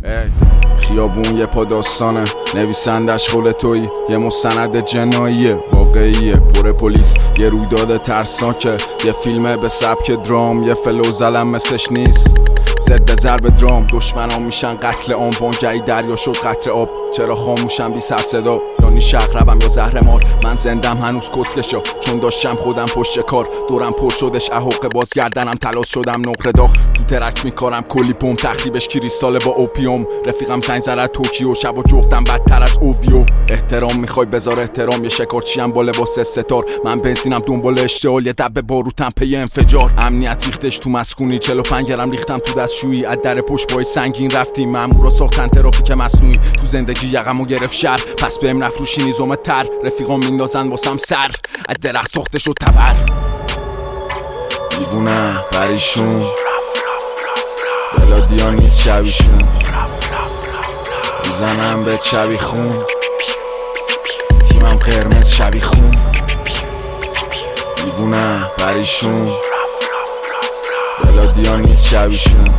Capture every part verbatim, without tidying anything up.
خیابون یه پا داستانه، نویسندش خول تویی، یه مستند جناییه واقعیه پر پلیس، یه رویداد ترسناکه، یه فیلمه به سبک درام، یه فلو زلم مثلش نیست، ضد ضرب درام، دشمنان میشن قتل عام، وانگهی دریا شد قطره آب، چرا خاموشم بی سر صدا، یعنی شقربم یا زهر مار، من زندم هنوز کسکشا، چون داشتم خودم پشت کار، دورم پر شدش احاقه، باز گردنم تلاس شدم نقره داغ، تو ترک میکارم کلی پوم، تخریبش کریستال با اوپیوم، رفیقم زنگ زد توکیو، شب و جختم بدتر از اوویو، احترام میخوای بذار احترام، یه شکارچیم با لباس ستار، من بنزینم دنبال اشتعال، یه دبه باروتم پی انفجار، امنیت ریختش تو مسکونی، چهل و پنج گرم ریختم تو دستشویی، از در پشت پای سنگین رفتیم، مامورا ساختن ترافیک مصنوعی، تو زندگی یقمو گرفت شر، پس بهم نفروشی نیزومه تر، رفیقام میندازن واسم سر، از درخت ساخته شد تبر، دیوونه پریشون، بلادیا نیست شبیشون، میزنم به شبی خون، تیمم قرمز شبی خون، دیوونه پریشون، بلادیا نیست شبیشون،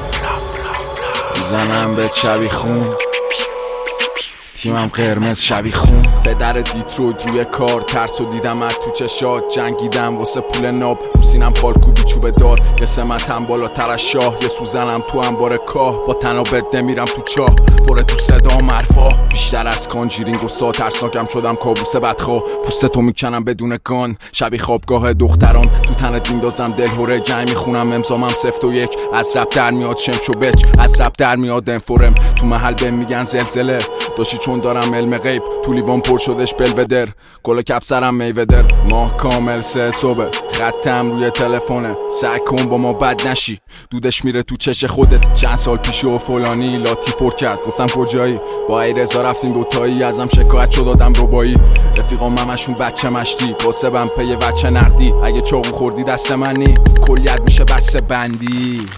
میزنم به شبی خون، تیمم قرمز شبی خون، پدر دیترویت روی کار، ترسو دیدم از تو چشات، جنگیدم واسه پول ناب، رو سینم خالکوبی چوبه دار، یه سمتم بالاتر از شاه، یه سوزنم تو انبار کاه، با تنابت نمیرم تو چاه، پره تو صدا مرفا، بیشتر از کانجیرینگ و سا، ترسناکم شدم کابوس بدخواه، پوستتو میکنم بدون گان، شبی خوابگاه دختران، تو تنت میندازم دلهوره، جنگ میخونم امضامم سفت و یک، از رپ در میاد شمش و بچ، از رپ در میاد انفورم، تو محل بهم میگن زلزله، داشتی چون دارم علم غیب، تو لیوان پر شدش بلودر، گل کپ سرم میوه‌در، ماه کامل سه صبح، خطم روی تلفونه، سعی کن با ما بد نشی، دودش میره تو چش خودت، چند سال پیش و فلانی لاتی پر کرد، گفتم کجایی، با ای رضا رفتیم دوتایی، ازم شکایت شد دادم ربایی، رفیقام همشون بچه مشتی، کاسبم پی بچه نقدی، اگه چاقو خوردی دست منی، کلیت میشه بسته بندی،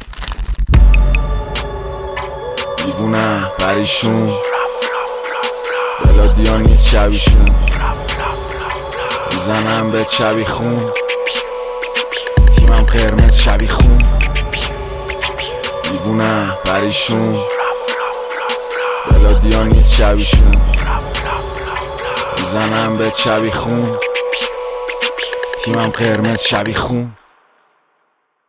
دیوونه پریشون، بلادیا نیست شبیشون، میزنم به شبی خون، تیمم قرمز شبی خون، دیوونه پریشون، بلادیا نیست شبیشون، میزنم به شبی خون، تیمم قرمز شبی خون.